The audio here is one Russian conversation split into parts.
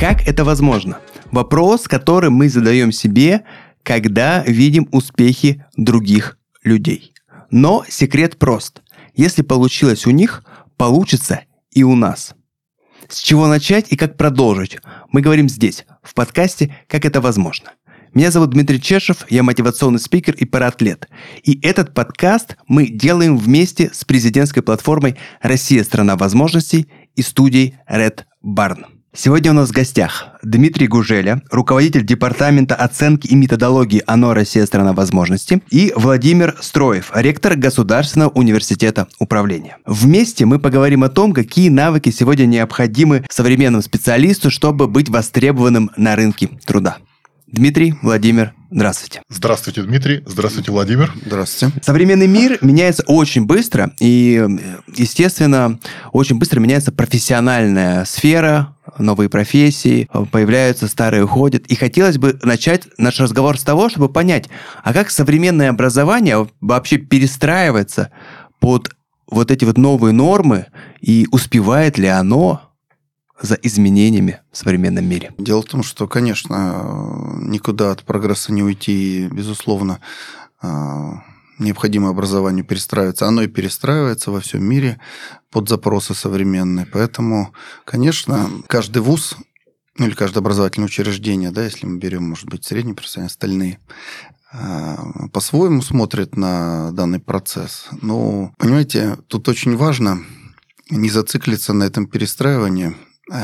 Как это возможно? Вопрос, который мы задаем себе, когда видим успехи других людей. Но секрет прост. Если получилось у них, получится и у нас. С чего начать и как продолжить? Мы говорим здесь, в подкасте «Как это возможно». Меня зовут Дмитрий Чешев, я мотивационный спикер и параатлет. И этот подкаст мы делаем вместе с президентской платформой «Россия – страна возможностей» и студией Red Barn. Сегодня у нас в гостях Дмитрий Гужеля, руководитель департамента оценки и методологии ОНО «Россия – страна возможностей», и Владимир Строев, ректор Государственного университета управления. Вместе мы поговорим о том, какие навыки сегодня необходимы современному специалисту, чтобы быть востребованным на рынке труда. Дмитрий, Владимир, здравствуйте. Здравствуйте, Дмитрий. Здравствуйте, Владимир. Здравствуйте. Современный мир меняется очень быстро, и, естественно, очень быстро меняется профессиональная сфера, новые профессии, появляются, старые уходят. И хотелось бы начать наш разговор с того, чтобы понять, а как современное образование вообще перестраивается под вот эти вот новые нормы, и успевает ли оно за изменениями в современном мире? Дело в том, что, конечно, никуда от прогресса не уйти, безусловно, необходимо образованию перестраиваться. Оно и перестраивается во всем мире под запросы современные. Поэтому, конечно, каждый вуз, ну или каждое образовательное учреждение, да, если мы берем, может быть, средние профессиональные, остальные, по-своему смотрят на данный процесс. Но, понимаете, тут очень важно не зациклиться на этом перестраивании,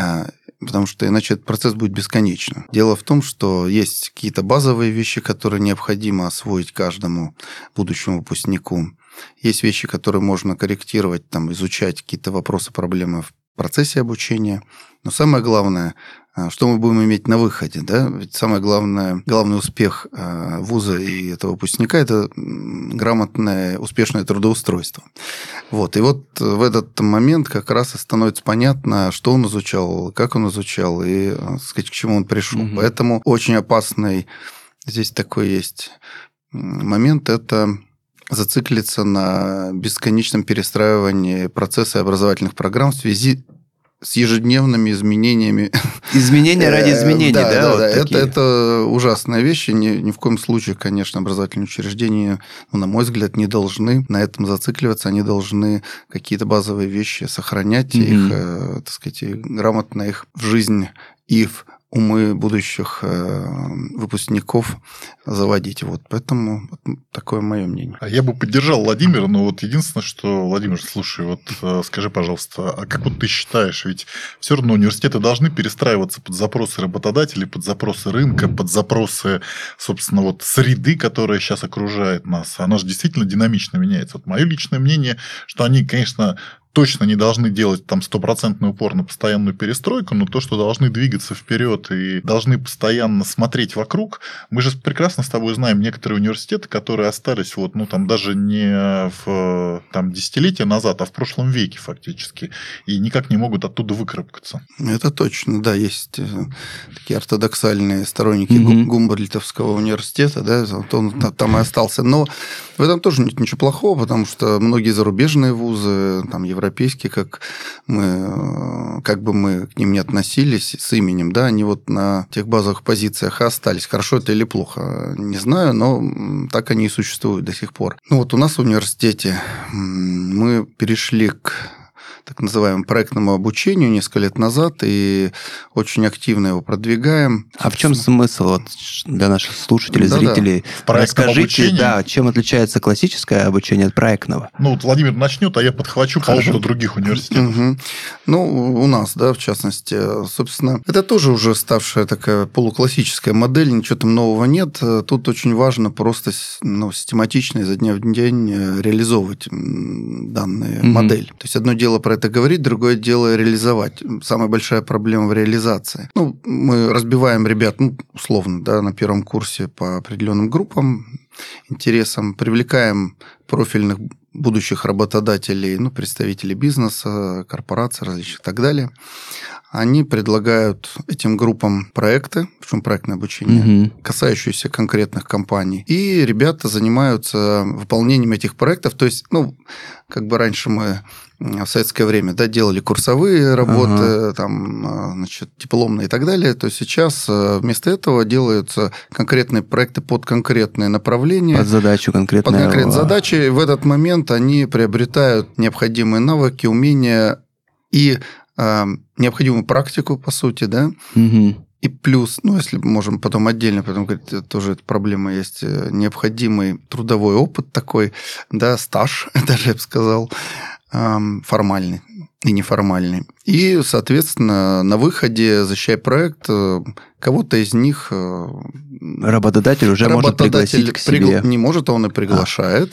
потому что иначе этот процесс будет бесконечным. Дело в том, что есть какие-то базовые вещи, которые необходимо освоить каждому будущему выпускнику. Есть вещи, которые можно корректировать, там, изучать какие-то вопросы, проблемы в процессе обучения. Но самое главное, что мы будем иметь на выходе, да? Ведь самое главное, главный успех вуза и этого выпускника – это грамотное, успешное трудоустройство. Вот. И вот в этот момент как раз и становится понятно, что он изучал, как он изучал и, так сказать, к чему он пришел. Угу. Поэтому очень опасный здесь такой есть момент – это зациклиться на бесконечном перестраивании процесса образовательных программ в связи с ежедневными изменениями. Изменения ради изменений, да? Да, вот это ужасная вещь. Ни в коем случае, конечно, образовательные учреждения, на мой взгляд, не должны на этом зацикливаться. Они должны какие-то базовые вещи сохранять, их, так сказать, грамотно их в жизнь и в умы будущих выпускников заводить. Вот. Поэтому такое мое мнение. А я бы поддержал Владимира, но вот единственное, что, Владимир, слушай, вот скажи, пожалуйста, а как вот ты считаешь, ведь все равно университеты должны перестраиваться под запросы работодателей, под запросы рынка, под запросы, собственно, вот среды, которая сейчас окружает нас. Она же действительно динамично меняется. Вот мое личное мнение, что они, конечно, точно не должны делать там 100% упор на постоянную перестройку, но то, что должны двигаться вперед и должны постоянно смотреть вокруг. Мы же прекрасно с тобой знаем некоторые университеты, которые остались вот, ну, там, даже не в там, десятилетия назад, а в прошлом веке фактически, и никак не могут оттуда выкарабкаться. Это точно, да, есть такие ортодоксальные сторонники Гумбольдтовского университета, да, вот он там и остался. Но в этом тоже нет ничего плохого, потому что многие зарубежные вузы, там, европейские, как бы мы к ним не относились с именем, да, они вот на тех базовых позициях и остались. Хорошо это или плохо, не знаю, но так они и существуют до сих пор. Ну вот у нас в университете мы перешли к так называемому проектному обучению несколько лет назад и очень активно его продвигаем. А в чем смысл вот, для наших слушателей, зрителей? Расскажите, да, чем отличается классическое обучение от проектного? Ну, вот Владимир начнет, а я подхвачу по опыту других университетов. Ну, у нас, да, в частности, собственно, это тоже уже ставшая такая полуклассическая модель, ничего там нового нет. Тут очень важно просто систематично изо дня в день реализовывать данную модель. То есть, одно дело про это говорить, другое дело реализовать. Самая большая проблема в реализации. Ну, мы разбиваем ребят, условно, да, на первом курсе по определенным группам, интересам, привлекаем профильных будущих работодателей, представителей бизнеса, корпораций различных и так далее. Они предлагают этим группам проекты, причем проектное обучение, касающиеся конкретных компаний. И ребята занимаются выполнением этих проектов. То есть, как бы раньше мы в советское время делали курсовые работы, дипломные и так далее, то сейчас вместо этого делаются конкретные проекты под конкретные направления. Под задачу конкретную. Под конкретные задачи. В этот момент они приобретают необходимые навыки, умения и необходимую практику, по сути, да. И плюс, если можем потом отдельно говорить, тоже эта проблема есть, необходимый трудовой опыт такой, стаж, даже я бы сказал, формальный и неформальный. И, соответственно, на выходе, защищая проект, кого-то из них работодатель уже может пригласить к себе. Не может, а он и приглашает.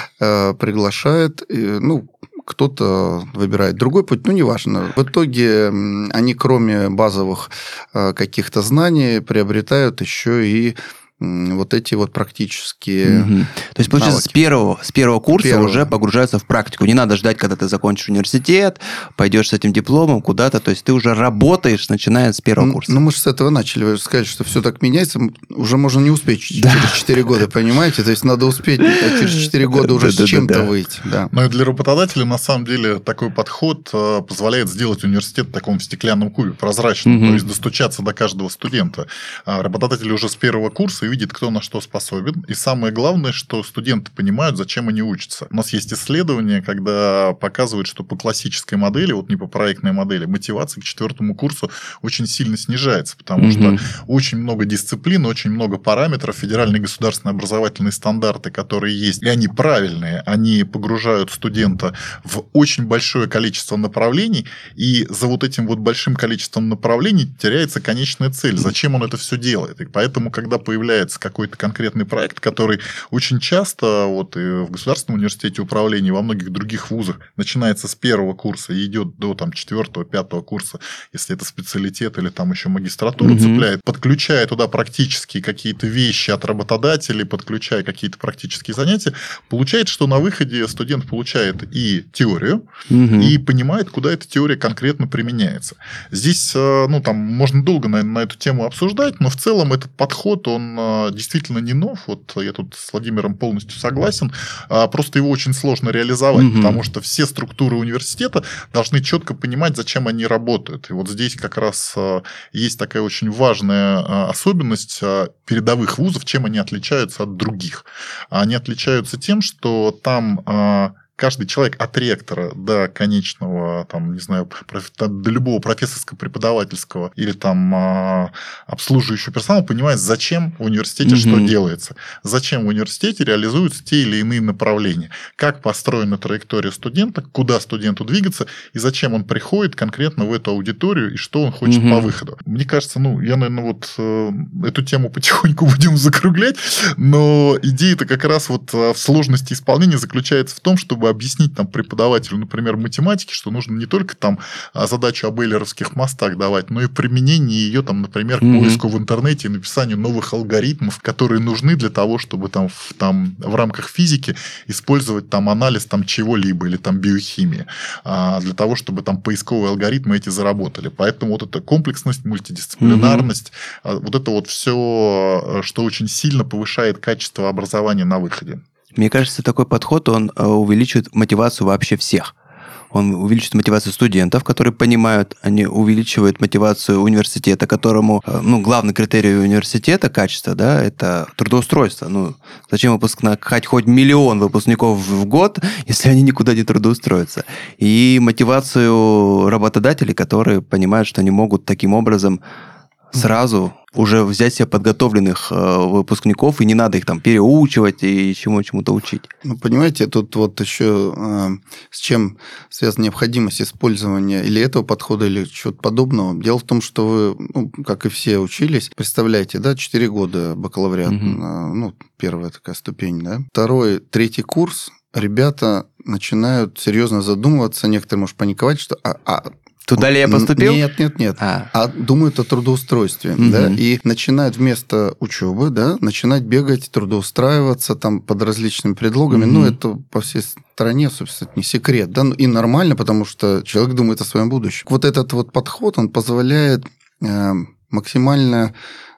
Кто-то выбирает другой путь, неважно. В итоге они, кроме базовых каких-то знаний, приобретают еще и вот эти вот практические То есть, получается, с первого курса уже погружаются в практику. Не надо ждать, когда ты закончишь университет, пойдешь с этим дипломом куда-то. То есть, ты уже работаешь, начиная с первого курса. Мы же с этого начали. Вы же сказали, что все так меняется. Уже можно не успеть через 4 года, понимаете? То есть, надо успеть через 4 года уже с чем-то выйти. Но и для работодателя, на самом деле, такой подход позволяет сделать университет в таком стеклянном кубе, прозрачном. То есть, достучаться до каждого студента. Работодатель уже с первого курса и видит, кто на что способен. И самое главное, что студенты понимают, зачем они учатся. У нас есть исследования, когда показывают, что по классической модели, не по проектной модели, мотивация к 4 курсу очень сильно снижается, потому что очень много дисциплин, очень много параметров, федеральные государственные образовательные стандарты, которые есть, и они правильные, они погружают студента в очень большое количество направлений, и за вот этим вот большим количеством направлений теряется конечная цель, зачем он это все делает. И поэтому, когда появляется какой-то конкретный проект, который очень часто и в Государственном университете управления, и во многих других вузах начинается с 1 курса и идет до 4-5 курса, если это специалитет или там еще магистратуру цепляет, подключая туда практические какие-то вещи от работодателей, подключая какие-то практические занятия, получается, что на выходе студент получает и теорию, и понимает, куда эта теория конкретно применяется. Здесь, можно долго, наверное, на эту тему обсуждать, но в целом этот подход, он действительно не нов. Я тут с Владимиром полностью согласен. Просто его очень сложно реализовать, потому что все структуры университета должны четко понимать, зачем они работают. И вот здесь как раз есть такая очень важная особенность передовых вузов, чем они отличаются от других. Они отличаются тем, что там каждый человек от ректора до конечного, до любого профессорско-преподавательского или обслуживающего персонала понимает, зачем в университете что делается, зачем в университете реализуются те или иные направления, как построена траектория студента, куда студенту двигаться и зачем он приходит конкретно в эту аудиторию и что он хочет по выходу. Мне кажется, я, наверное, эту тему потихоньку будем закруглять, но идея-то как раз в сложности исполнения заключается в том, чтобы объяснить преподавателю, например, математики, что нужно не только задачу об эйлеровских мостах давать, но и применение ее, например, к поиску в интернете и написанию новых алгоритмов, которые нужны для того, чтобы в рамках физики использовать анализ чего-либо или биохимии, для того, чтобы поисковые алгоритмы эти заработали. Поэтому эта комплексность, мультидисциплинарность, это все, что очень сильно повышает качество образования на выходе. Мне кажется, такой подход, он увеличивает мотивацию вообще всех. Он увеличивает мотивацию студентов, которые понимают, они увеличивают мотивацию университета, которому, главный критерий университета, качество, это трудоустройство. Зачем выпускать хоть миллион выпускников в год, если они никуда не трудоустроятся? И мотивацию работодателей, которые понимают, что они могут таким образом сразу уже взять себе подготовленных выпускников, и не надо их переучивать и чему-то учить. Понимаете, тут еще с чем связана необходимость использования или этого подхода, или чего-то подобного. Дело в том, что вы, как и все, учились. Представляете, 4 года бакалавриат, первая такая ступень, Второй, третий курс, ребята начинают серьезно задумываться, некоторые, может, паниковать, что Туда ли я поступил? Нет. А думают о трудоустройстве, да, и начинают вместо учебы, да, начинать бегать, трудоустраиваться там под различными предлогами. Ну, это по всей стране, собственно, это не секрет, да, и нормально, потому что человек думает о своем будущем. Вот этот вот подход, он позволяет максимально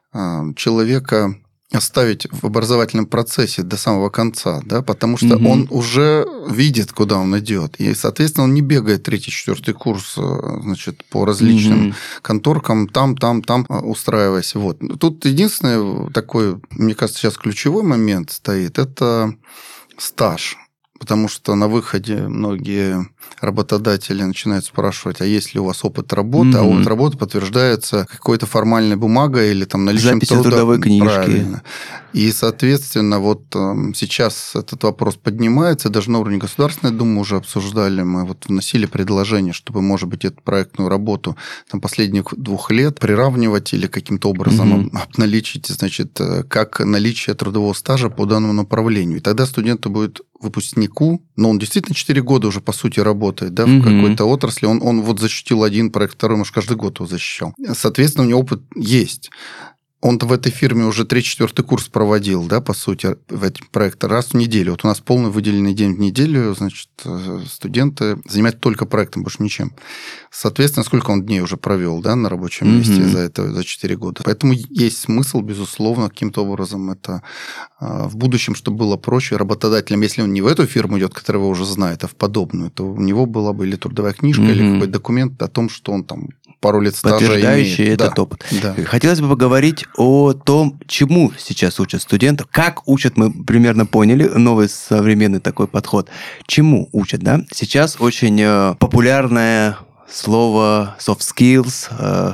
человека оставить в образовательном процессе до самого конца, да, потому что он уже видит, куда он идет. И, соответственно, он не бегает 3-4 курс, значит, по различным конторкам, там, устраиваясь. Вот. Тут единственный такой, мне кажется, сейчас ключевой момент стоит, это стаж. Потому что на выходе многие работодатели начинают спрашивать, а есть ли у вас опыт работы, а опыт работы подтверждается какой-то формальной бумагой или там наличием труда. Трудовой книжки. Правильно. И, соответственно, вот сейчас этот вопрос поднимается, даже на уровне Государственной Думы уже обсуждали, мы вот вносили предложение, чтобы, может быть, эту проектную работу там, последних 2 лет приравнивать или каким-то образом обналичить, значит, как наличие трудового стажа по данному направлению. И тогда студенту будет выпускнику, но он действительно 4 года уже, по сути, работает, да, в какой-то отрасли, он вот защитил один проект, второй, может, каждый год его защищал. Соответственно, у него опыт есть. Он в этой фирме уже 3-4 курс проводил, да, по сути, в эти проекты раз в неделю. Вот у нас полный выделенный день в неделю, значит, студенты занимаются только проектом, больше ничем. Соответственно, сколько он дней уже провел, да, на рабочем месте за 4 года. Поэтому есть смысл, безусловно, каким-то образом это в будущем, чтобы было проще работодателям, если он не в эту фирму идет, которую его уже знает, а в подобную, то у него была бы или трудовая книжка, или какой-то документ о том, что он там пару лет стажа подтверждающий имеет. этот опыт. Да. Хотелось бы поговорить о том, чему сейчас учат студентов. Как учат, мы примерно поняли, новый современный такой подход. Чему учат, да? Сейчас очень популярное слово soft skills,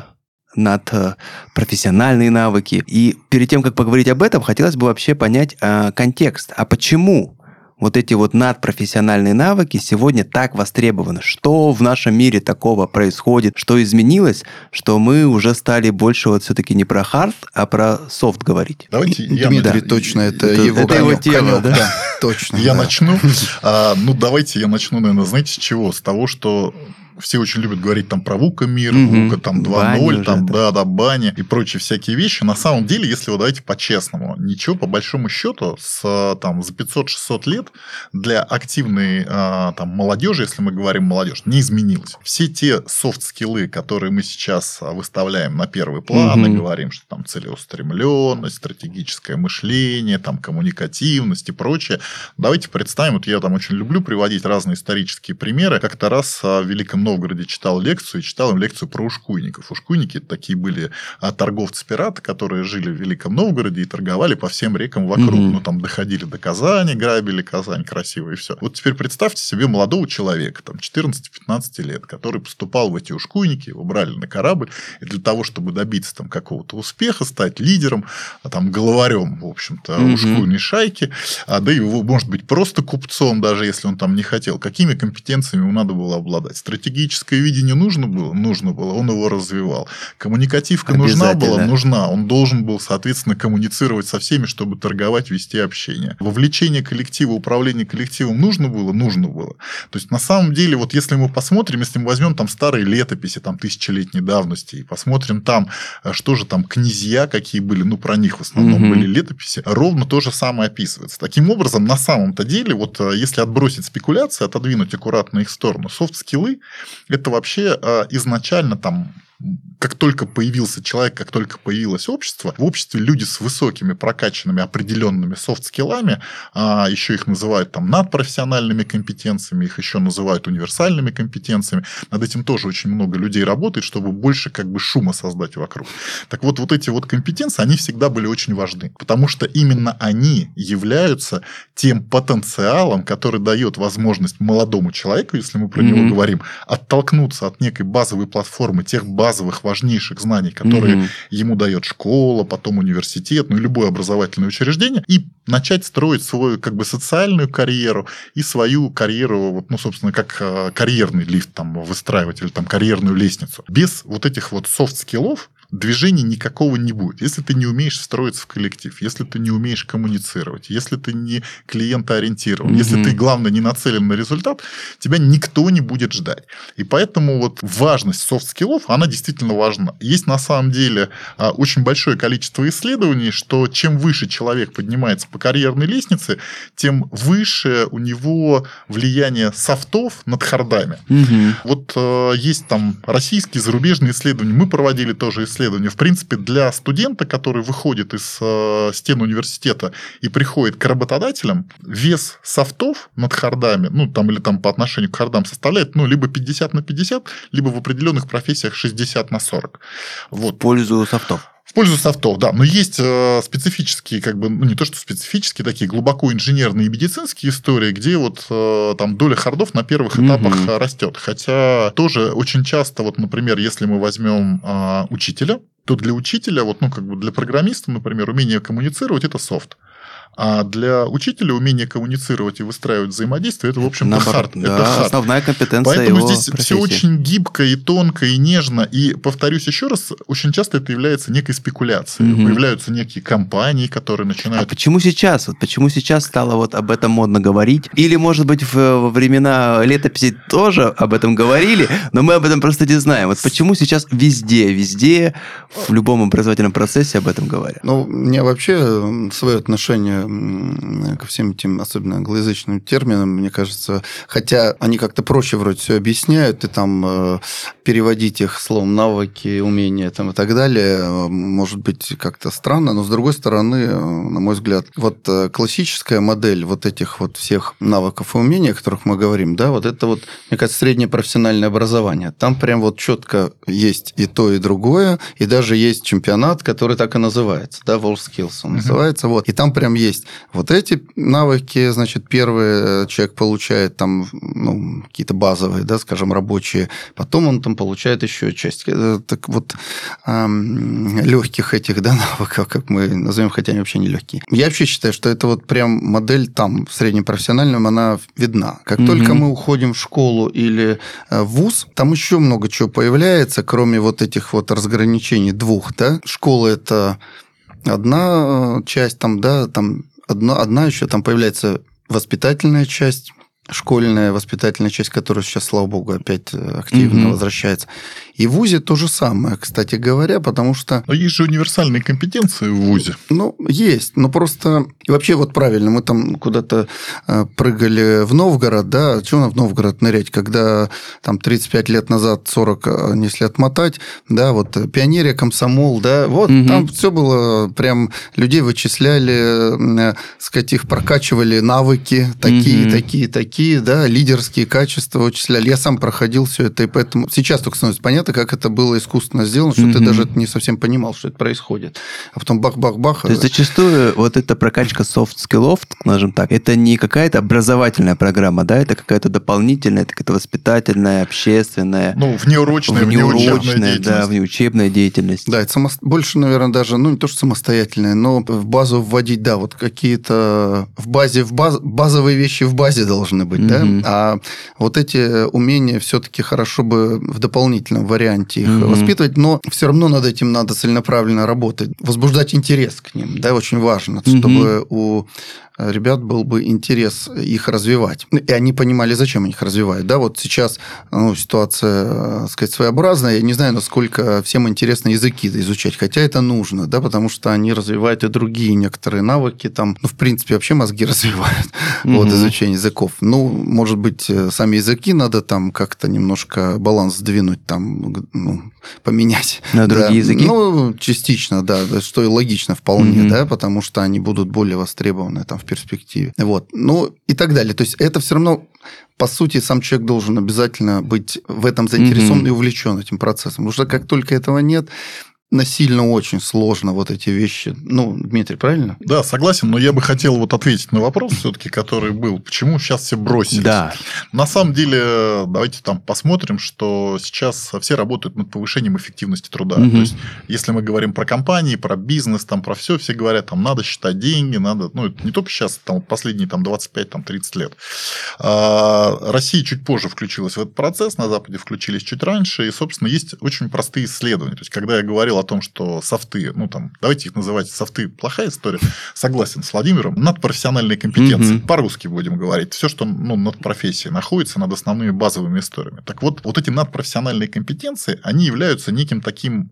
профессиональные навыки. И перед тем, как поговорить об этом, хотелось бы вообще понять контекст. А почему вот эти вот надпрофессиональные навыки сегодня так востребованы? Что в нашем мире такого происходит? Что изменилось, что мы уже стали больше вот все-таки не про хард, а про софт говорить? Давайте Дмитрий, точно, это его тело, да? Точно. Я начну. Давайте я начну, наверное, знаете, с чего? С того, что все очень любят говорить там про ВУКа мир, ВУКа там 2.0, там, баня и прочие всякие вещи. На самом деле, если вы давайте по-честному, ничего по большому счету за 500-600 лет для активной там, молодежи, если мы говорим молодежь, не изменилось. Все те софт-скиллы, которые мы сейчас выставляем на первый план и говорим, что там целеустремленность, стратегическое мышление, там коммуникативность и прочее. Давайте представим, вот я там очень люблю приводить разные исторические примеры. Как-то раз в Великом Новгороде читал лекцию, и читал им лекцию про ушкуйников. Ушкуйники – это такие были торговцы-пираты, которые жили в Великом Новгороде и торговали по всем рекам вокруг. Ну, там доходили до Казани, грабили Казань, красиво и все. Вот теперь представьте себе молодого человека, там, 14-15 лет, который поступал в эти ушкуйники, его брали на корабль, и для того, чтобы добиться там какого-то успеха, стать лидером, там, главарем, в общем-то, ушкуйной шайки, да и, может быть, просто купцом, даже если он там не хотел, какими компетенциями ему надо было обладать? Стратегическое видение нужно было, он его развивал. Коммуникативка нужна была, нужна. Он должен был, соответственно, коммуницировать со всеми, чтобы торговать, вести общение. Вовлечение коллектива, управление коллективом нужно было. То есть, на самом деле, вот если мы посмотрим, если мы возьмем там старые летописи, там, тысячелетней давности, и посмотрим там, что же там князья какие были, ну, про них в основном были летописи, ровно то же самое описывается. Таким образом, на самом-то деле, вот если отбросить спекуляции, отодвинуть аккуратно их в сторону, софт-скиллы – это вообще изначально там, как только появился человек, как только появилось общество, в обществе люди с высокими прокачанными определенными софт-скиллами, еще их называют там надпрофессиональными компетенциями, их еще называют универсальными компетенциями. Над этим тоже очень много людей работает, чтобы больше как бы шума создать вокруг. Так вот эти вот компетенции, они всегда были очень важны, потому что именно они являются тем потенциалом, который дает возможность молодому человеку, если мы про него говорим, оттолкнуться от некой базовой платформы, тех базовых важнейших знаний, которые ему дает школа, потом университет, ну и любое образовательное учреждение, и начать строить свою как бы социальную карьеру и свою карьеру, вот, ну, собственно, как карьерный лифт там выстраивать или там карьерную лестницу. Без вот этих вот софт-скиллов движения никакого не будет. Если ты не умеешь встроиться в коллектив, если ты не умеешь коммуницировать, если ты не клиентоориентирован, если ты, главное, не нацелен на результат, тебя никто не будет ждать. И поэтому вот важность софт-скиллов, она действительно важна. Есть на самом деле очень большое количество исследований, что чем выше человек поднимается по карьерной лестнице, тем выше у него влияние софтов над хардами. Вот есть там российские, зарубежные исследования. Мы проводили тоже исследования. В принципе, для студента, который выходит из стен университета и приходит к работодателям, вес софтов над хардами, ну, там, или там по отношению к хардам составляет, ну, либо 50/50, либо в определенных профессиях 60/40. Вот. В пользу софтов. В пользу софтов, да. Но есть специфические, как бы, ну, не то что специфические, такие глубоко инженерные и медицинские истории, где вот там доля хардов на первых этапах растет. Хотя тоже очень часто, вот, например, если мы возьмем учителя, то для учителя, вот, ну, как бы для программиста, например, умение коммуницировать – это софт. А для учителя умение коммуницировать и выстраивать взаимодействие – это, в общем-то, хард. Да, это хард. основная компетенция Поэтому его здесь профессии. все очень гибко и тонко, и нежно. И, повторюсь еще раз, очень часто это является некой спекуляцией. Появляются некие компании, которые начинают... А почему сейчас? Вот почему сейчас стало вот об этом модно говорить? Или, может быть, во времена летописи тоже об этом говорили, но мы об этом просто не знаем. Вот почему сейчас везде, в любом образовательном процессе об этом говорят? Ну, у меня вообще свое отношение ко всем этим, особенно англоязычным терминам, мне кажется, хотя они как-то проще вроде все объясняют, и там переводить их словом навыки, умения там, и так далее, может быть как-то странно, но с другой стороны, на мой взгляд, вот классическая модель вот этих вот всех навыков и умений, о которых мы говорим, да, вот это вот, мне кажется, среднее профессиональное образование. Там прям вот четко есть и то, и другое, и даже есть чемпионат, который так и называется, да, WorldSkills он называется, вот, и там прям есть вот эти навыки, значит, первый человек получает там, ну, какие-то базовые, да, скажем, рабочие, потом он там получает еще часть, так вот, легких этих, да, навыков, как мы назовем, хотя они вообще не легкие. Я вообще считаю, что это вот прям модель там, в среднепрофессиональном, она видна. Как только мы уходим в школу или в вуз, там еще много чего появляется, кроме вот этих вот разграничений двух, да. Школа – это одна часть, там, да, там одна еще, там появляется воспитательная часть, школьная воспитательная часть, которая сейчас, слава богу, опять активно возвращается. И в ВУЗе то же самое, кстати говоря, потому что... Но есть же универсальные компетенции в ВУЗе. Ну, есть, но просто... И вообще вот правильно, мы там куда-то прыгали в Новгород, да, чего в Новгород нырять, когда там 35 лет назад, 40, если отмотать, да, вот пионерия, комсомол, да, вот там все было, прям людей вычисляли, сказать, их прокачивали навыки такие, да, лидерские качества вычисляли. Я сам проходил все это, и поэтому сейчас только становится понятно, как это было искусственно сделано, что ты даже не совсем понимал, что это происходит. А потом бах-бах-бах. То есть зачастую вот эта прокачка софт-скиллов, скажем так, это не какая-то образовательная программа, да, это какая-то дополнительная, это какая-то воспитательная, общественная. Ну, внеурочная, да, внеучебная деятельность. Да, это больше, наверное, даже, ну, не то, что самостоятельная, но в базу вводить, да, вот какие-то базовые вещи в базе должны быть, да, а вот эти умения все-таки хорошо бы в дополнительном варианте их воспитывать, но все равно над этим надо целенаправленно работать, возбуждать интерес к ним, да, очень важно, чтобы у ребят был бы интерес их развивать. И они понимали, зачем они их развивают. Да, вот сейчас ситуация, так сказать, своеобразная. Я не знаю, насколько всем интересно языки изучать, хотя это нужно, да, потому что они развивают и другие некоторые навыки. Там, в принципе, вообще мозги развивают вот, изучение языков. Ну, может быть, сами языки надо там как-то немножко баланс сдвинуть, там, поменять. На другие языки? Ну, частично, да, что и логично вполне, да, потому что они будут более востребованы там в перспективе. Вот. Ну, и так далее. То есть, это все равно, по сути, сам человек должен обязательно быть в этом заинтересован и увлечен этим процессом. Потому что как только этого нет, насильно очень сложно вот эти вещи. Ну, Дмитрий, правильно? Да, согласен, но я бы хотел вот ответить на вопрос все-таки, который был. Почему сейчас все бросились? Да. На самом деле, давайте там посмотрим, что сейчас все работают над повышением эффективности труда. То есть, если мы говорим про компании, про бизнес, там, про все говорят, там, надо считать деньги, надо... Ну, это не только сейчас, там, последние там, 25-30 лет. Россия чуть позже включилась в этот процесс, на Западе включились чуть раньше, и, собственно, есть очень простые исследования. То есть, когда я говорил о о том, что софты, давайте их называть софты, плохая история, согласен с Владимиром, надпрофессиональные компетенции, по-русски будем говорить, все, что над профессией находится, над основными базовыми историями. Так вот эти надпрофессиональные компетенции, они являются неким таким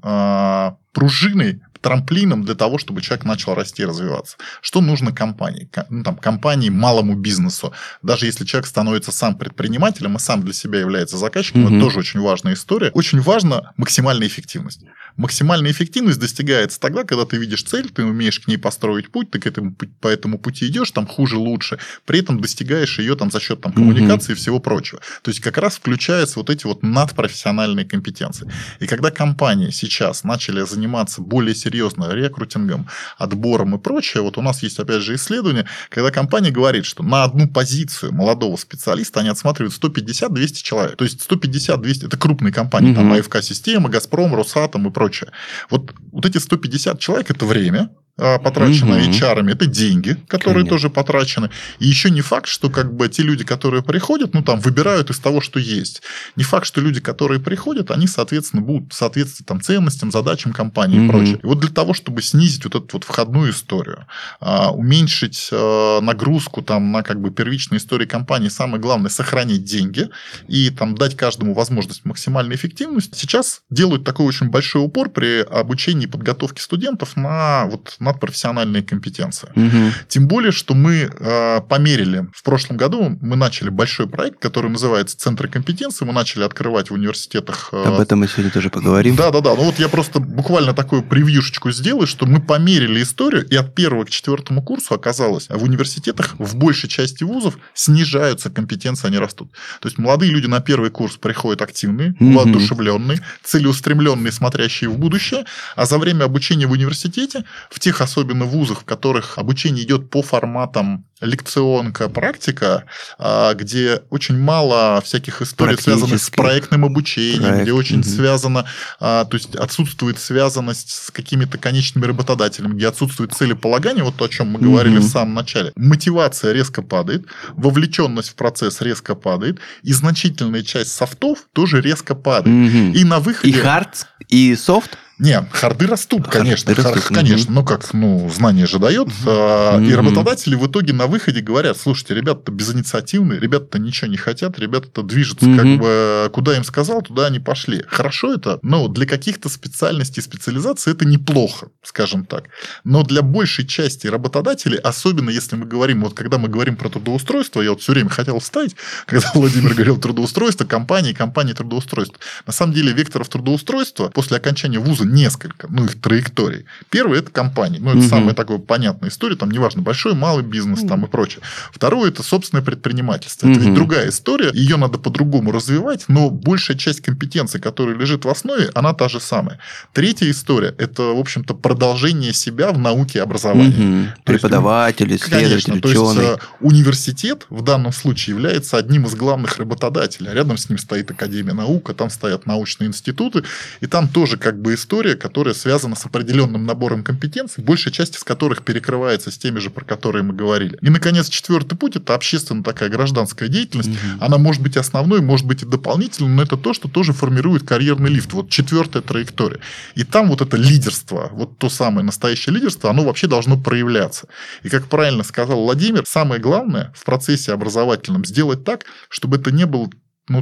пружиной, трамплином для того, чтобы человек начал расти и развиваться. Что нужно компании? Компании, малому бизнесу. Даже если человек становится сам предпринимателем и сам для себя является заказчиком, это тоже очень важная история. Очень важна максимальная эффективность. Максимальная эффективность достигается тогда, когда ты видишь цель, ты умеешь к ней построить путь, ты по этому пути идешь, хуже, лучше, при этом достигаешь ее за счет коммуникации и всего прочего. То есть, как раз включаются эти надпрофессиональные компетенции. И когда компании сейчас начали заниматься более серьезно рекрутингом, отбором и прочее, у нас есть, опять же, исследование, когда компания говорит, что на одну позицию молодого специалиста они отсматривают 150-200 человек. То есть, 150-200 – это крупные компании, АФК-система, Газпром, Росатом и прочее. Вот эти 150 человек – это время, потраченное HR-ами, это деньги, которые тоже потрачены. И еще не факт, что те люди, которые приходят, выбирают из того, что есть. Не факт, что люди, которые приходят, они, соответственно, будут соответствовать ценностям, задачам компании и прочее. И для того, чтобы снизить эту входную историю, уменьшить нагрузку на первичные истории компании, самое главное – сохранить деньги и дать каждому возможность максимальной эффективности, сейчас делают такой очень большой упор при обучении и подготовке студентов на надпрофессиональные компетенции. Тем более, что мы померили в прошлом году, мы начали большой проект, который называется «Центры компетенций», мы начали открывать в университетах. Об этом мы сегодня тоже поговорим. Да. Я просто буквально такую превьюшечку сделаю, что мы померили историю, и от 1 к 4 курсу оказалось, в университетах в большей части вузов снижаются компетенции, они растут. То есть, молодые люди на первый курс приходят активные, воодушевленные, целеустремленные, смотрящие в будущее, а за время обучения в университете, в тех особенно вузах, в которых обучение идет по форматам лекционка, практика, где очень мало всяких историй, связанных с проектным обучением, где очень связано, то есть отсутствует связанность с какими-то конечными работодателями, где отсутствует целеполагание, то, о чем мы говорили в самом начале. Мотивация резко падает, вовлеченность в процесс резко падает, и значительная часть софтов тоже резко падает. И на выходе... И хард, и софт? Нет, харды растут, конечно. Конечно. Знание же дает. И работодатели в итоге на выходе говорят: слушайте, ребята-то безинициативные, ребята-то ничего не хотят, ребята-то движутся куда им сказал, туда они пошли. Хорошо это, но для каких-то специальностей, специализаций это неплохо, скажем так. Но для большей части работодателей, особенно если мы говорим, когда мы говорим про трудоустройство, я все время хотел вставить, когда Владимир говорил трудоустройство, компании, трудоустройство. На самом деле векторов трудоустройства после окончания вуза несколько, их траекторий. Первый – это компании. Это самая такая понятная история, неважно, большой, малый бизнес и прочее. Второе – это собственное предпринимательство. Это ведь другая история, ее надо по-другому развивать, но большая часть компетенций, которая лежит в основе, она та же самая. Третья история – это, в общем-то, продолжение себя в науке и образовании. Преподаватель, исследователь, ученый. То есть, университет в данном случае является одним из главных работодателей. Рядом с ним стоит Академия наук, там стоят научные институты, и там тоже история, которая связана с определенным набором компетенций, большая часть из которых перекрывается с теми же, про которые мы говорили. И, наконец, четвертый путь – это общественная такая гражданская деятельность. Она может быть основной, может быть и дополнительной, но это то, что тоже формирует карьерный лифт. Четвертая траектория. И там это лидерство, то самое настоящее лидерство, оно вообще должно проявляться. И, как правильно сказал Владимир, самое главное в процессе образовательном сделать так, чтобы это не был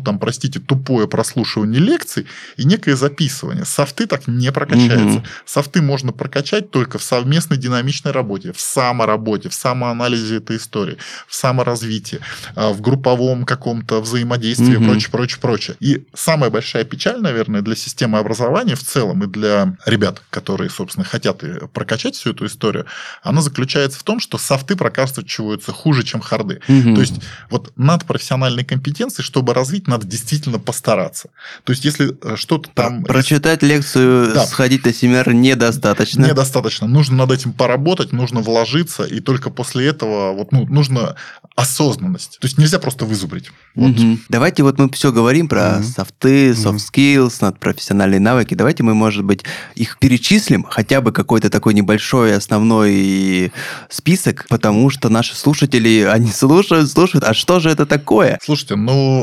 тупое прослушивание лекций и некое записывание. Софты так не прокачаются. Софты можно прокачать только в совместной динамичной работе, в самоработе, в самоанализе этой истории, в саморазвитии, в групповом каком-то взаимодействии и прочее. И самая большая печаль, наверное, для системы образования в целом и для ребят, которые, собственно, хотят прокачать всю эту историю, она заключается в том, что софты прокачиваются хуже, чем харды. То есть, надпрофессиональные компетенции, чтобы развить, надо действительно постараться. То есть, если что-то там... Прочитать лекцию, сходить на семинар недостаточно. Недостаточно. Нужно над этим поработать, нужно вложиться, и только после этого нужно осознанность. То есть, нельзя просто вызубрить. Давайте мы все говорим про софты, soft skills, надпрофессиональные навыки. Давайте мы, может быть, их перечислим, хотя бы какой-то такой небольшой основной список, потому что наши слушатели, они слушают, а что же это такое? Слушайте,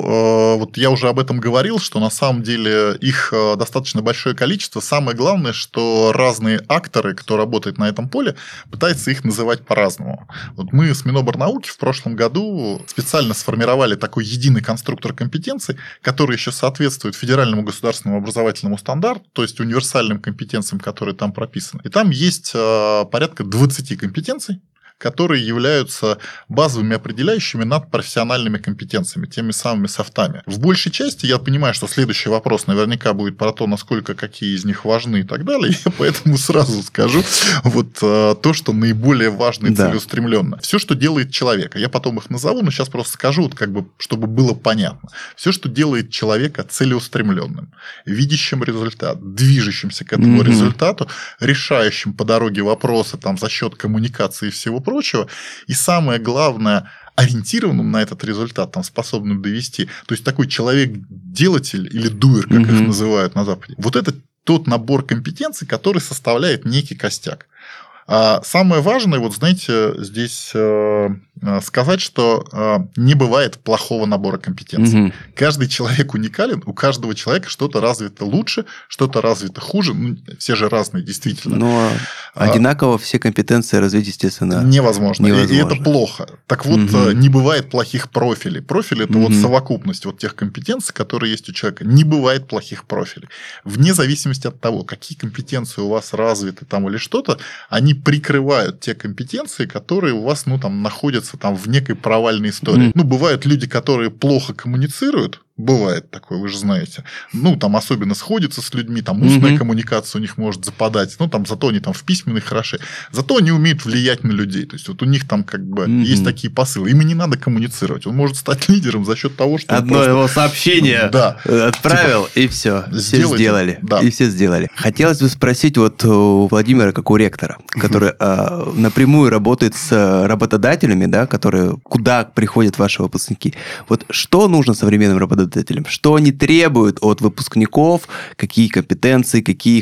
вот я уже об этом говорил, что на самом деле их достаточно большое количество. Самое главное, что разные акторы, кто работает на этом поле, пытаются их называть по-разному. Вот мы с Миноборнауки в прошлом году специально сформировали такой единый конструктор компетенций, который еще соответствует федеральному государственному образовательному стандарту, то есть универсальным компетенциям, которые там прописаны. И там есть порядка 20 компетенций, которые являются базовыми определяющими над профессиональными компетенциями, теми самыми софтами. В большей части я понимаю, что следующий вопрос наверняка будет про то, насколько какие из них важны и так далее, я поэтому сразу скажу вот то, что наиболее важно и целеустремленно. Все, что делает человека, я потом их назову, но сейчас просто скажу, вот как бы, чтобы было понятно. Все, что делает человека целеустремленным, видящим результат, движущимся к этому результату, решающим по дороге вопросы там, за счет коммуникации и всего прочего, и самое главное, ориентированным на этот результат, там, способным довести. То есть, такой человек-делатель или дуэр, как их называют на Западе. Вот это тот набор компетенций, который составляет некий костяк. А самое важное, вот знаете, здесь сказать, что не бывает плохого набора компетенций. Каждый человек уникален, у каждого человека что-то развито лучше, что-то развито хуже. Ну, все же разные, действительно. Но одинаково все компетенции развить, естественно, невозможно. И это плохо. Так вот, не бывает плохих профилей. Профиль – это вот совокупность вот тех компетенций, которые есть у человека. Не бывает плохих профилей. Вне зависимости от того, какие компетенции у вас развиты там или что-то, они прикрывают те компетенции, которые у вас, ну, там, находятся там в некой провальной истории. Ну, бывают люди, которые плохо коммуницируют, бывает такое, вы же знаете. Ну, там особенно сходятся с людьми, там устная коммуникация у них может западать, ну, там зато они там в письменной хороши. Зато они умеют влиять на людей. То есть, вот у них там как бы есть такие посылы. Им и не надо коммуницировать. Он может стать лидером за счет того, что... Одно его сообщение отправил, и все. Все сделали. И все сделали. Хотелось бы спросить вот у Владимира, как у ректора, который напрямую работает с работодателями, да, которые, куда приходят ваши выпускники. Вот что нужно современным работодателям? Что они требуют от выпускников, какие компетенции, каких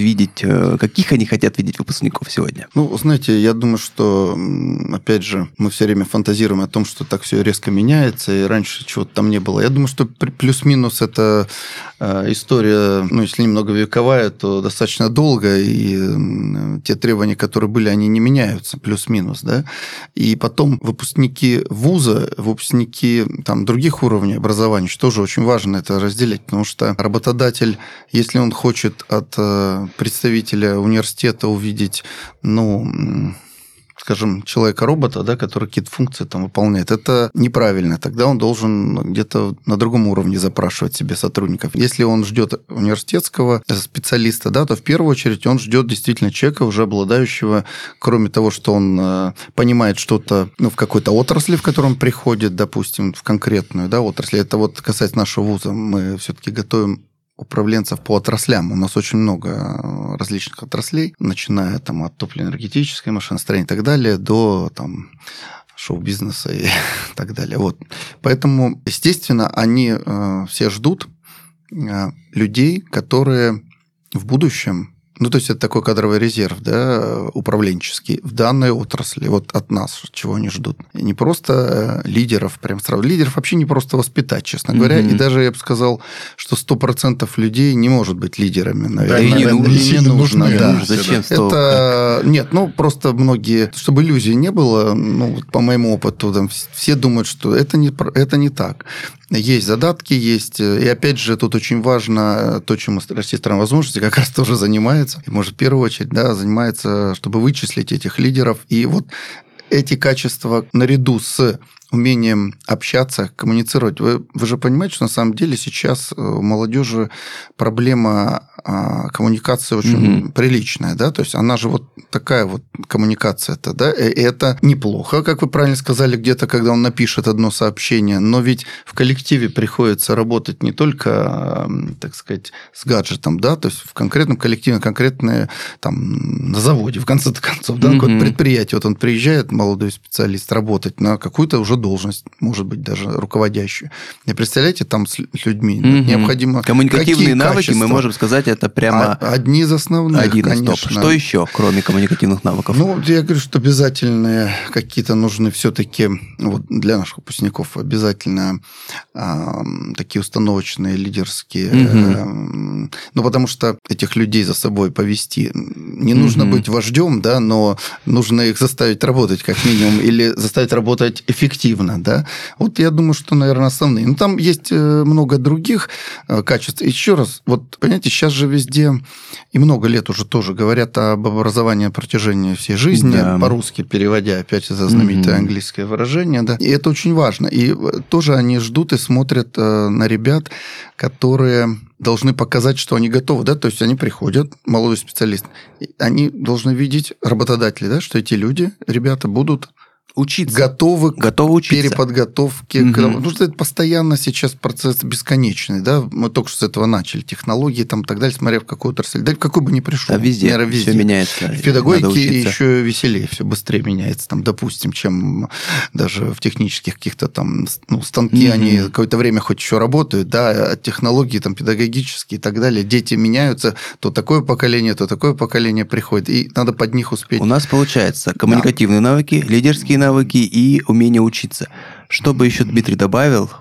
они хотят видеть выпускников сегодня? Ну, знаете, я думаю, что, опять же, мы все время фантазируем о том, что так все резко меняется, и раньше чего-то там не было. Я думаю, что плюс-минус это история, ну, если немного вековая, то достаточно долго, и те требования, которые были, они не меняются, плюс-минус, да. И потом выпускники вуза, выпускники там других уровней образования, что тоже очень важно это разделять, потому что работодатель, если он хочет от представителя университета увидеть, ну, скажем, человека-робота, да, который какие-то функции там выполняет, это неправильно. Тогда он должен где-то на другом уровне запрашивать себе сотрудников. Если он ждет университетского специалиста, да, то в первую очередь он ждет действительно человека, уже обладающего, кроме того, что он понимает что-то, ну, в какой-то отрасли, в котором приходит, допустим, в конкретную, да, отрасль. Это вот касается нашего вуза. Мы все-таки готовим управленцев по отраслям. У нас очень много различных отраслей, начиная там, от топливно-энергетической, машиностроения и так далее, до там, шоу-бизнеса и так далее. Вот. Поэтому, естественно, они все ждут людей, которые в будущем, ну, то есть, это такой кадровый резерв, да, управленческий в данной отрасли, вот от нас, чего они ждут. И не просто лидеров, прям сразу. Лидеров вообще не просто воспитать, честно говоря. И даже я бы сказал, что 100% людей не может быть лидерами, наверное. Да, не нужно. Да. Зачем 100? Это... Нет, ну, просто многие... Чтобы иллюзий не было, ну, по моему опыту, там, все думают, что это не так. Есть задатки, есть... И опять же, тут очень важно то, чем Российская страна возможностей как раз тоже занимается. И, может, в первую очередь, да, занимается, чтобы вычислить этих лидеров. И вот эти качества наряду с умением общаться, коммуницировать. Вы же понимаете, что на самом деле сейчас у молодежи проблема коммуникации очень приличная, да, то есть она же вот такая вот коммуникация-то, да, и это неплохо, как вы правильно сказали, где-то, когда он напишет одно сообщение, но ведь в коллективе приходится работать не только, так сказать, с гаджетом, да, то есть в конкретном коллективе, конкретное там на заводе, в конце концов, да, какое-то предприятие, вот он приезжает, молодой специалист, работать на какую-то уже должность, может быть, даже руководящую. И представляете, там с людьми необходимо... Коммуникативные навыки, качества? Мы можем сказать, это прямо... Одни из основных, конечно. Что еще, кроме коммуникативных навыков? Я говорю, что обязательные какие-то нужны все-таки, для наших выпускников обязательно такие установочные, лидерские... потому что этих людей за собой повести. Не нужно быть вождем, да, но нужно их заставить работать как минимум или заставить работать эффективно, да. Я думаю, что, наверное, основные. Но там есть много других качеств. Еще раз, понимаете, сейчас же везде и много лет уже тоже говорят об образовании на протяжении всей жизни, по-русски переводя, опять это знаменитое английское выражение, да. И это очень важно. И тоже они ждут и смотрят на ребят, которые должны показать, что они готовы, да, то есть они приходят, молодой специалист, они должны видеть, работодатели, да, что эти люди, ребята, будут учиться. Готовы к учиться. переподготовке. Потому что это постоянно сейчас процесс бесконечный. Да? Мы только что с этого начали. Технологии там, и так далее, смотря в какую отрасль. Да в какой бы ни пришел. Везде все меняется. В педагогике еще веселее, все быстрее меняется. Там, допустим, чем даже в технических каких-то там станки, они какое-то время хоть еще работают, да, технологии там, педагогические и так далее. Дети меняются. То такое поколение приходит. И надо под них успеть. У нас получается коммуникативные навыки, лидерские навыки и умение учиться. Что бы еще Дмитрий добавил?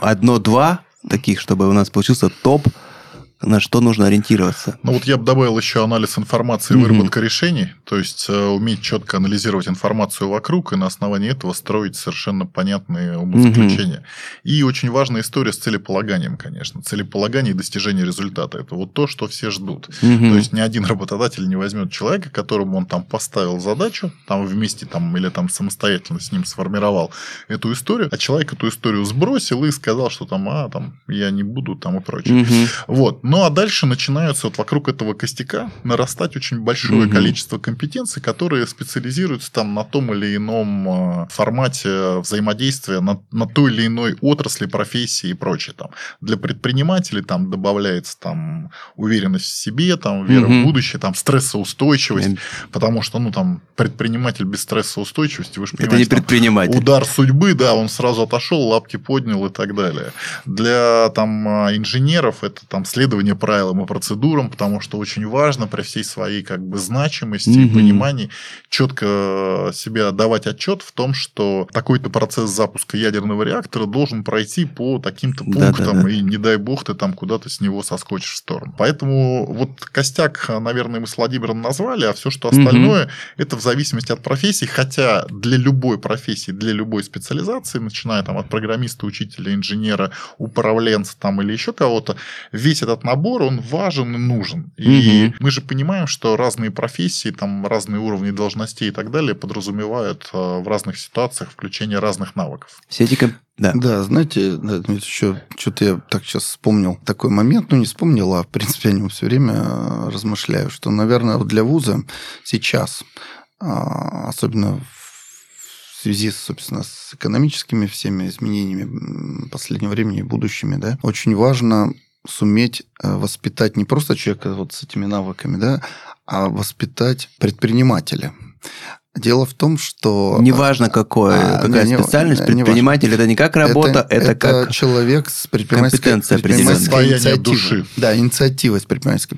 1-2 таких, чтобы у нас получился топ, на что нужно ориентироваться. Я бы добавил еще анализ информации и выработка решений. То есть, уметь четко анализировать информацию вокруг и на основании этого строить совершенно понятные умозаключения. И очень важная история с целеполаганием, конечно. Целеполагание и достижение результата. Это то, что все ждут. То есть, ни один работодатель не возьмет человека, которому он там поставил задачу, там вместе там, или там самостоятельно с ним сформировал эту историю, а человек эту историю сбросил и сказал, что там я не буду там и прочее. А дальше начинаются вокруг этого костяка нарастать очень большое количество компетенций, которые специализируются там на том или ином формате взаимодействия, на той или иной отрасли, профессии и прочее. Там. Для предпринимателей там добавляется там, уверенность в себе, там, вера в будущее, там, стрессоустойчивость, потому что предприниматель без стрессоустойчивости, вы же понимаете, это не предприниматель. Удар судьбы, да, он сразу отошел, лапки поднял и так далее. Для инженеров это следование правилам и процедурам, потому что очень важно при всей своей значимости и понимании четко себе давать отчет в том, что такой-то процесс запуска ядерного реактора должен пройти по таким-то пунктам, и не дай бог ты там куда-то с него соскочишь в сторону. Поэтому костяк, наверное, мы с Владимиром назвали, а все, что остальное, это в зависимости от профессии, хотя для любой профессии, для любой специализации, начиная от программиста, учителя, инженера, управленца или еще кого-то, весь этот набор, он важен и нужен. И мы же понимаем, что разные профессии, разные уровни должностей и так далее подразумевают в разных ситуациях включение разных навыков. Да, знаете, еще что-то я так сейчас вспомнил такой момент, не вспомнил, а в принципе о нем все время размышляю, что, наверное, для вуза сейчас, особенно в связи, собственно, с экономическими всеми изменениями последнего времени и будущими, да, очень важно суметь воспитать не просто человека с этими навыками, да, а воспитать предпринимателя. Дело в том, что... Неважно, какая специальность, предприниматель – это не как работа, это как человек с предпринимательской инициативой. Души. Да, инициатива с предпринимательской.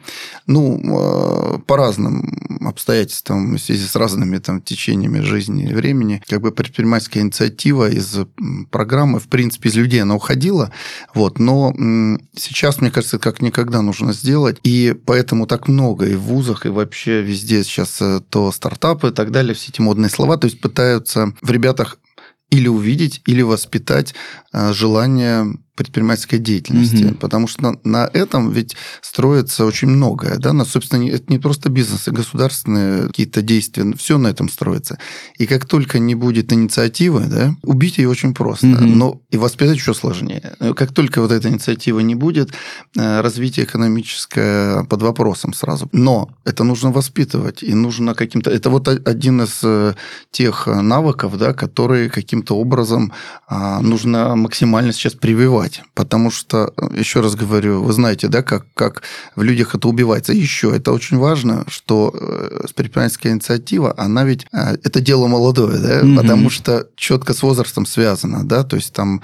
По разным обстоятельствам, в связи с разными течениями жизни и времени, предпринимательская инициатива из программы, в принципе, из людей она уходила, но сейчас, мне кажется, как никогда нужно сделать, и поэтому так много и в вузах, и вообще везде сейчас то стартапы и так далее, все эти модные слова, то есть пытаются в ребятах или увидеть, или воспитать желание предпринимательской деятельности, потому что на этом ведь строится очень многое, да, собственно, это не просто бизнес, и государственные какие-то действия, все на этом строится. И как только не будет инициативы, да, убить ее очень просто, но и воспитать еще сложнее. Как только этой инициативы не будет, развитие экономическое под вопросом сразу. Но это нужно воспитывать, и нужно каким-то... Это один из тех навыков, да, которые каким-то образом нужно максимально сейчас прививать. реализовать. Потому что, еще раз говорю, вы знаете, да, как в людях это убивается. И еще, это очень важно, что предпринимательская инициатива, она ведь, это дело молодое, да, потому что четко с возрастом связано, да, то есть там,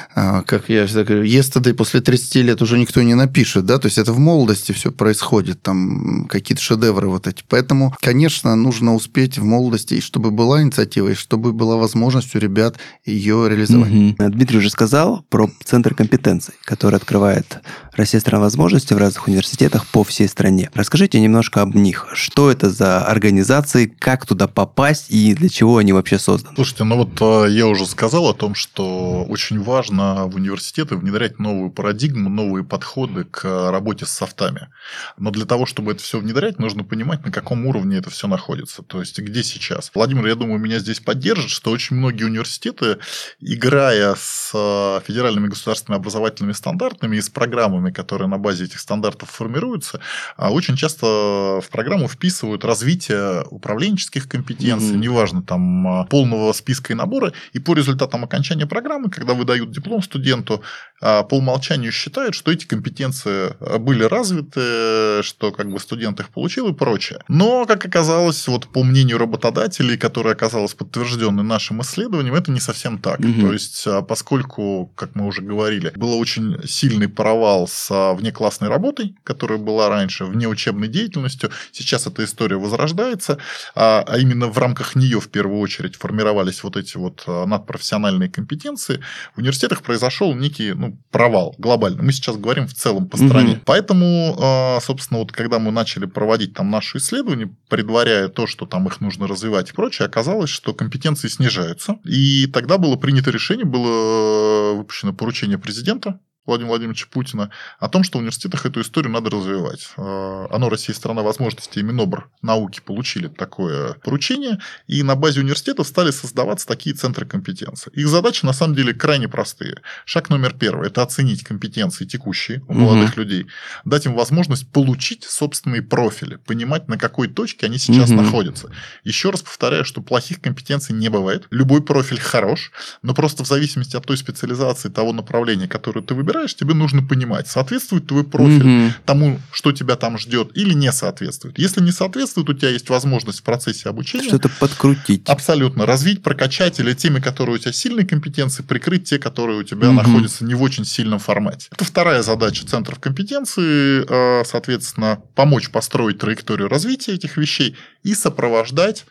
как я всегда говорю, yesterday после 30 лет уже никто не напишет, да, то есть это в молодости все происходит, там какие-то шедевры вот эти. Поэтому, конечно, нужно успеть в молодости, и чтобы была инициатива, и чтобы была возможность у ребят ее реализовать. Дмитрий уже сказал про центр компетенций, который открывает Россия страна возможностей в разных университетах по всей стране. Расскажите немножко об них. Что это за организации, как туда попасть и для чего они вообще созданы? Слушайте, ну вот я уже сказал о том, что очень важно в университеты внедрять новую парадигму, новые подходы к работе с софтами. Но для того, чтобы это все внедрять, нужно понимать, на каком уровне это все находится. То есть, где сейчас. Владимир, я думаю, меня здесь поддержит, что очень многие университеты, играя с федеральными государственными образовательными стандартами и с программами, которые на базе этих стандартов формируются, очень часто в программу вписывают развитие управленческих компетенций, неважно, там, полного списка и набора, и по результатам окончания программы, когда выдают диплом студенту, по умолчанию считают, что эти компетенции были развиты, что как бы студент их получил и прочее. Но, как оказалось, вот по мнению работодателей, которое оказалось подтвержденным нашим исследованием, это не совсем так. То есть, поскольку, как мы уже говорили, был очень сильный провал с внеклассной работой, которая была раньше, внеучебной деятельностью, сейчас эта история возрождается, а именно в рамках нее в первую очередь формировались вот эти вот надпрофессиональные компетенции, в университетах произошел некий провал глобальный. Мы сейчас говорим в целом по стране. Поэтому, собственно, вот когда мы начали проводить там наши исследования, предваряя то, что там их нужно развивать и прочее, оказалось, что компетенции снижаются. И тогда было принято решение, было выпущено поручение президента Владимира Владимировича Путина о том, что в университетах эту историю надо развивать. ОНО «Россия страна возможностей» и Минобр.науки получили такое поручение, и на базе университетов стали создаваться такие центры компетенций. Их задачи, на самом деле, крайне простые. Шаг номер первый – это оценить компетенции текущие у молодых людей, дать им возможность получить собственные профили, понимать, на какой точке они сейчас находятся. Еще раз повторяю, что плохих компетенций не бывает. Любой профиль хорош, но просто в зависимости от той специализации, того направления, которое ты выбираешь, тебе нужно понимать, соответствует твой профиль тому, что тебя там ждет, или не соответствует. Если не соответствует, у тебя есть возможность в процессе обучения что-то подкрутить. Абсолютно. Развить, прокачать, или теми, которые у тебя сильные компетенции, прикрыть те, которые у тебя находятся не в очень сильном формате. Это вторая задача центров компетенции, соответственно, помочь построить траекторию развития этих вещей и сопровождать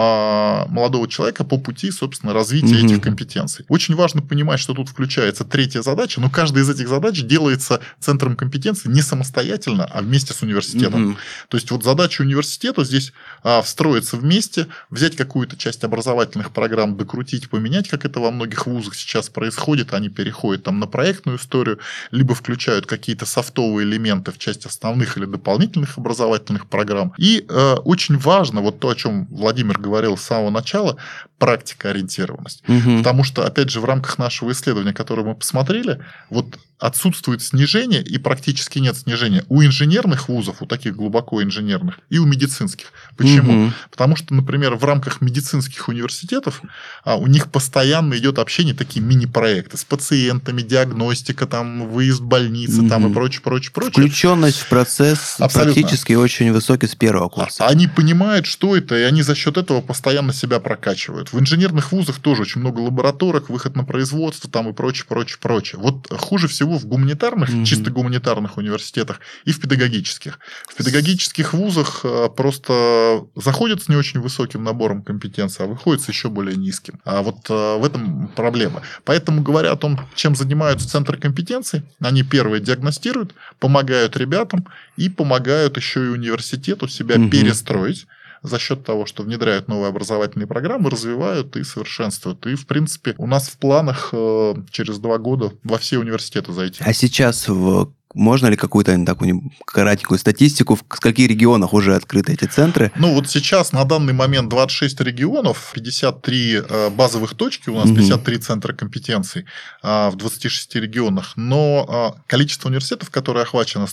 молодого человека по пути, собственно, развития этих компетенций. Очень важно понимать, что тут включается третья задача, но каждая из этих задач делается центром компетенций не самостоятельно, а вместе с университетом. То есть, вот задача университета здесь встроиться вместе, взять какую-то часть образовательных программ, докрутить, поменять, как это во многих вузах сейчас происходит, они переходят там на проектную историю, либо включают какие-то софтовые элементы в часть основных или дополнительных образовательных программ. И очень важно, вот то, о чем Владимир говорил с самого начала, практикоориентированность. Потому что, опять же, в рамках нашего исследования, которое мы посмотрели, вот отсутствует снижение и практически нет снижения у инженерных вузов, у таких глубоко инженерных, и у медицинских. Почему? Потому что, например, в рамках медицинских университетов у них постоянно идет общение, такие мини-проекты с пациентами, диагностика, там, выезд в больницы, там, и прочее. Включенность в процесс практически очень высокий с первого класса. Они понимают, что это, и они за счет этого постоянно себя прокачивают. В инженерных вузах тоже очень много лабораторок, выход на производство, там, и прочее. Вот хуже всего в гуманитарных, чисто гуманитарных университетах и в педагогических. В педагогических вузах просто заходят с не очень высоким набором компетенций, а выходят с еще более низким. А вот в этом проблема. Поэтому, говоря о том, чем занимаются центры компетенций, они первые диагностируют, помогают ребятам и помогают еще и университету себя перестроить за счет того, что внедряют новые образовательные программы, развивают и совершенствуют. И, в принципе, у нас в планах через 2 года во все университеты зайти. А сейчас в Можно ли какую-то такую коротенькую статистику, в скольких регионах уже открыты эти центры? Ну, вот сейчас на данный момент 26 регионов, 53 базовых точки, у нас 53 центра компетенций в 26 регионах, но количество университетов, которые охвачено,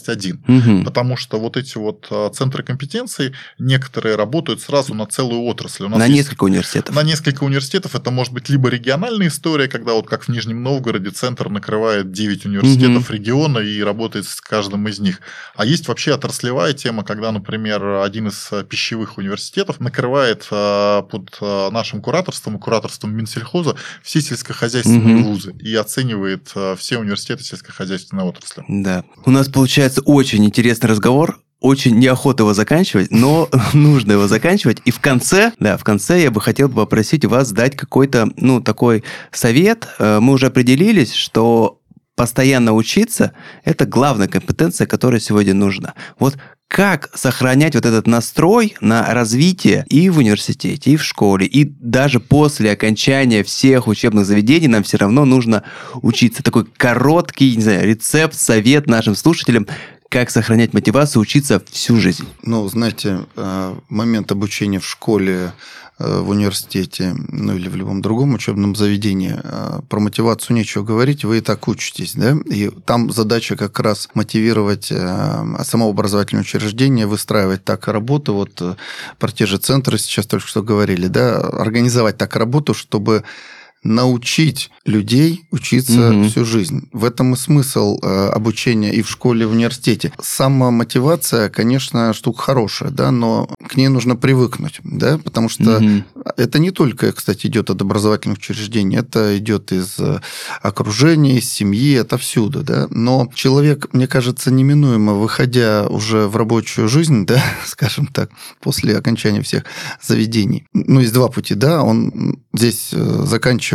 121, потому что вот эти вот центры компетенций, некоторые работают сразу на целую отрасль. У нас несколько университетов? На несколько университетов. Это может быть либо региональная история, когда вот как в Нижнем Новгороде центр накрывает 9 университетов региона и работает с каждым из них. А есть вообще отраслевая тема, когда, например, один из пищевых университетов накрывает под нашим кураторством и кураторством Минсельхоза все сельскохозяйственные вузы и оценивает все университеты сельскохозяйственной отрасли. Да. У нас получается очень интересный разговор. Очень неохота его заканчивать, но нужно его заканчивать. И в конце я бы хотел попросить вас дать какой-то, такой совет. Мы уже определились, что постоянно учиться – это главная компетенция, которая сегодня нужна. Вот как сохранять вот этот настрой на развитие и в университете, и в школе, и даже после окончания всех учебных заведений нам все равно нужно учиться. Такой короткий, рецепт, совет нашим слушателям, как сохранять мотивацию учиться всю жизнь. Знаете, момент обучения в школе, в университете, или в любом другом учебном заведении, про мотивацию нечего говорить, вы и так учитесь, да? И там задача как раз мотивировать само образовательное учреждение, выстраивать так работу, вот про те же центры сейчас только что говорили, да, организовать так работу, чтобы научить людей учиться всю жизнь. В этом и смысл обучения и в школе, и в университете. Самомотивация, конечно, штука хорошая, да, но к ней нужно привыкнуть, да, потому что это не только, кстати, идет от образовательных учреждений, это идет из окружения, из семьи, это всюду, да. Но человек, мне кажется, неминуемо, выходя уже в рабочую жизнь, да, скажем так, после окончания всех заведений, есть два пути, да, он здесь заканчивает,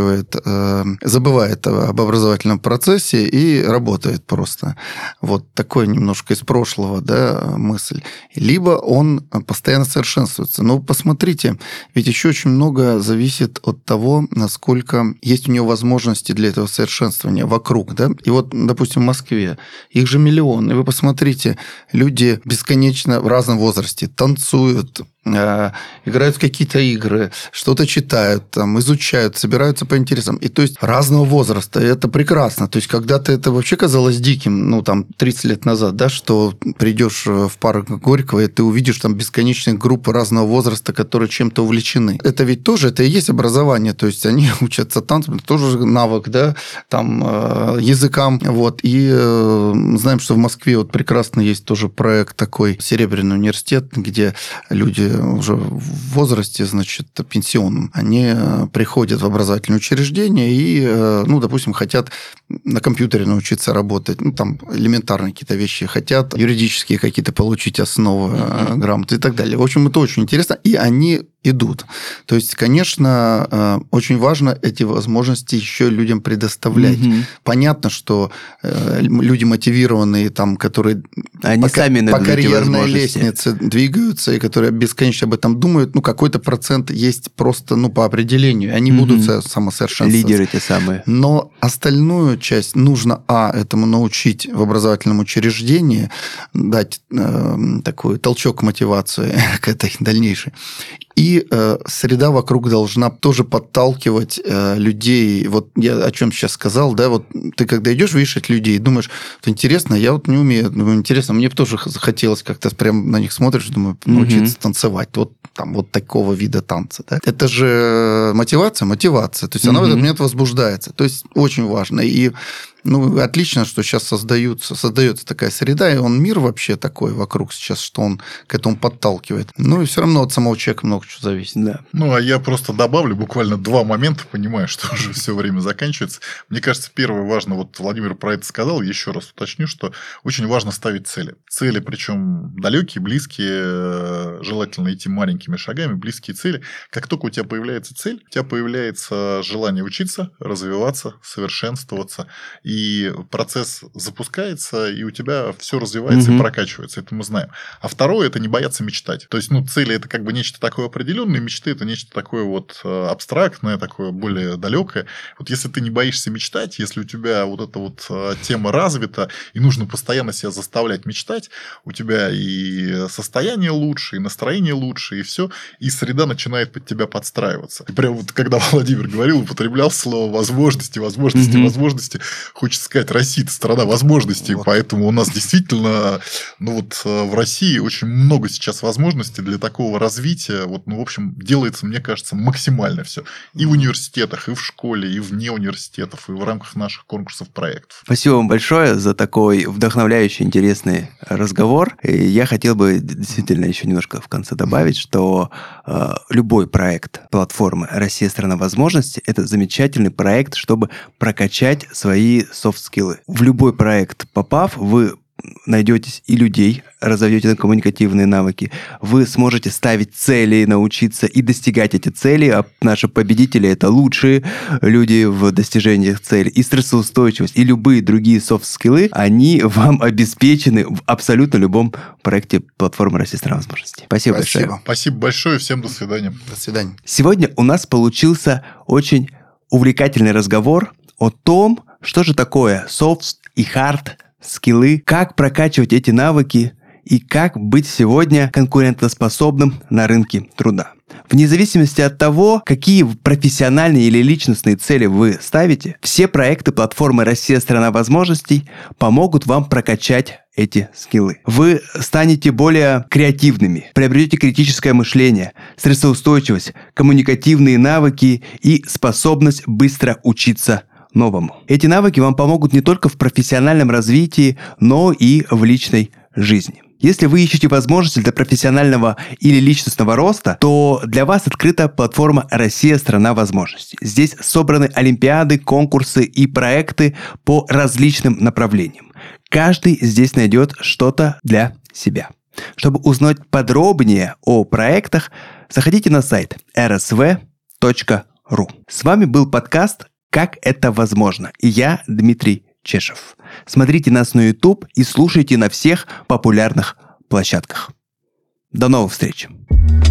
забывает об образовательном процессе и работает просто. Вот такой немножко из прошлого, да, мысль. Либо он постоянно совершенствуется. Но посмотрите, ведь еще очень много зависит от того, насколько есть у него возможности для этого совершенствования вокруг, да. И вот, допустим, в Москве их же миллион. И вы посмотрите, люди бесконечно в разном возрасте танцуют, играют в какие-то игры, что-то читают, там, изучают, собираются по интересам. И то есть разного возраста. И это прекрасно. То есть когда-то это вообще казалось диким, 30 лет назад, да, что придешь в парк Горького, и ты увидишь там бесконечные группы разного возраста, которые чем-то увлечены. Это ведь тоже, это и есть образование. То есть они учатся танцам, это тоже навык, да, там, языкам. Вот. И знаем, что в Москве вот прекрасно есть тоже проект такой, Серебряный университет, где люди уже в возрасте, значит, пенсионном, они приходят в образовательное учреждение и, допустим, хотят на компьютере научиться работать, там элементарные какие-то вещи, хотят юридические какие-то получить основы, грамоты и так далее. В общем, это очень интересно, и они идут. То есть, конечно, очень важно эти возможности еще людям предоставлять. Понятно, что люди мотивированные, там, которые они по карьерной лестнице двигаются, и которые бесконечно об этом думают, какой-то процент есть просто, по определению. Они будут самосовершенствоваться. Лидеры те самые. Но остальную часть нужно, этому научить в образовательном учреждении, дать такой толчок мотивации к этой дальнейшей. И среда вокруг должна тоже подталкивать людей. Вот я о чем сейчас сказал, да, вот ты когда идешь, видишь этих людей, думаешь, это интересно, я вот не умею, интересно, мне бы тоже захотелось как-то прям на них смотришь, думаю, научиться танцевать, вот там вот такого вида танца. Да? Это же мотивация. То есть она в этот момент возбуждается. То есть очень важно. И отлично, что сейчас создается такая среда, и мир вообще такой вокруг сейчас, что он к этому подталкивает. И все равно от самого человека много чего зависит. Да. А я просто добавлю буквально 2 момента, понимаю, что уже все время заканчивается. Мне кажется, первое важно, вот Владимир про это сказал, еще раз уточню, что очень важно ставить цели. Цели, причем далекие, близкие, желательно идти маленькими шагами, близкие цели. Как только у тебя появляется цель, у тебя появляется желание учиться, развиваться, совершенствоваться. И и процесс запускается, и у тебя все развивается и прокачивается. Это мы знаем. А второе – это не бояться мечтать. То есть, цели – это как бы нечто такое определенное, мечты – это нечто такое вот абстрактное, такое более далекое. Вот если ты не боишься мечтать, если у тебя вот эта вот тема развита, и нужно постоянно себя заставлять мечтать, у тебя и состояние лучше, и настроение лучше, и все, и среда начинает под тебя подстраиваться. И прям вот когда Владимир говорил, употреблял слово возможности, хочется сказать, Россия – это страна возможностей, поэтому у нас действительно, в России очень много сейчас возможностей для такого развития. В общем, делается, мне кажется, максимально все. И в университетах, и в школе, и вне университетов, и в рамках наших конкурсов, проектов. Спасибо вам большое за такой вдохновляющий, интересный разговор. И я хотел бы действительно еще немножко в конце добавить, что любой проект платформы «Россия – страна возможностей» – это замечательный проект, чтобы прокачать свои софт-скиллы. В любой проект попав, вы найдетесь и людей, разовьете коммуникативные навыки, вы сможете ставить цели, научиться и достигать эти цели, а наши победители – это лучшие люди в достижениях целей. И стрессоустойчивость, и любые другие софт-скиллы, они вам обеспечены в абсолютно любом проекте платформы «Россия – страна возможностей». Спасибо большое. Спасибо большое, всем до свидания. До свидания. Сегодня у нас получился очень увлекательный разговор о том, что же такое soft и hard скиллы, как прокачивать эти навыки и как быть сегодня конкурентоспособным на рынке труда. Вне зависимости от того, какие профессиональные или личностные цели вы ставите, все проекты платформы «Россия – страна возможностей» помогут вам прокачать эти скиллы. Вы станете более креативными, приобретете критическое мышление, стрессоустойчивость, коммуникативные навыки и способность быстро учиться новому. Эти навыки вам помогут не только в профессиональном развитии, но и в личной жизни. Если вы ищете возможности для профессионального или личностного роста, то для вас открыта платформа «Россия – страна возможностей». Здесь собраны олимпиады, конкурсы и проекты по различным направлениям. Каждый здесь найдет что-то для себя. Чтобы узнать подробнее о проектах, заходите на сайт rsv.ru. С вами был подкаст «Как это возможно?» и я, Дмитрий Чешев. Смотрите нас на YouTube и слушайте на всех популярных площадках. До новых встреч!